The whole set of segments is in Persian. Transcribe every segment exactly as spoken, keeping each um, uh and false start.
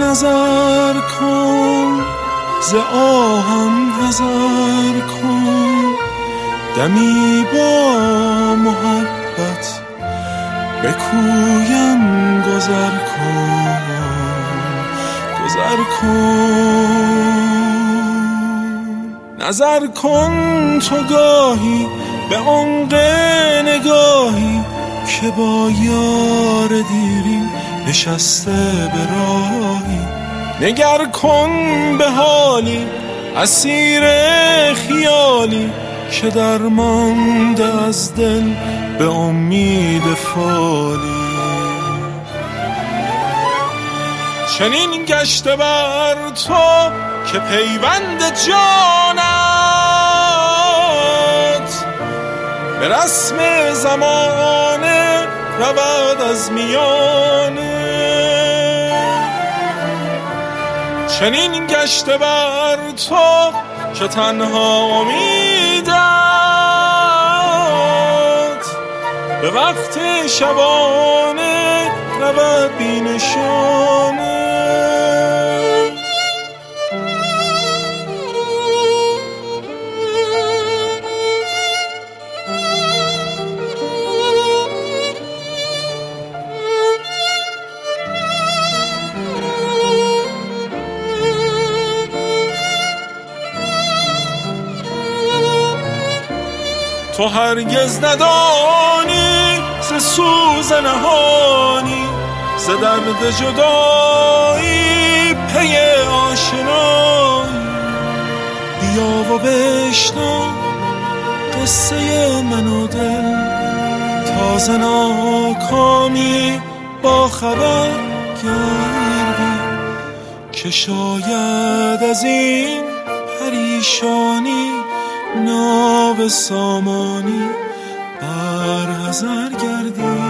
نظر کن، ز آهم حذر کن، دمی با محبت به کویم گذر کن، گذر کن. نظر کن تو گاهی به عمق نگاهی که با یار دیرین نشسته به راهی. نگر کن به حالی اسیر خیالی که درمانده از دل به امید فالی. چنین گشته بر تو که پیوند جانت به رسم زمانه رود از میانه. چنین گشته بر تو که تنها امیدت به وقت شبانه رود بی نشانه. تو هرگز ندانی ز سوز نهانی، ز درد جدایی پی آشنایی. بیا و بشنو قصه من و دل، تازه ناکامی با خبر گردی که شاید از این پریشانی ناب سامانی بر حذر گردی.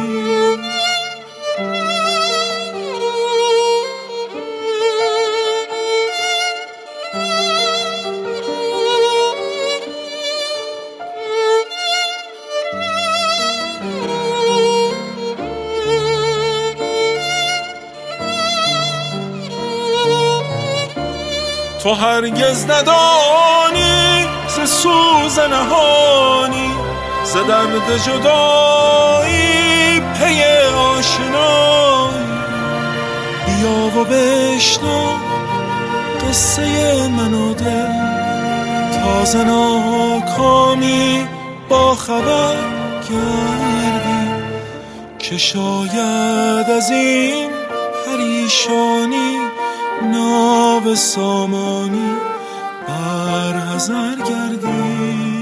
تو هرگز ندانی ز سوز نهانی، ز درد جدایی پی آشنایی. بیا و بشنو قصه من و دل، تازه ناکامی با خبر گردی که شاید از این پریشانی ناب سامانی بر حذر گردی.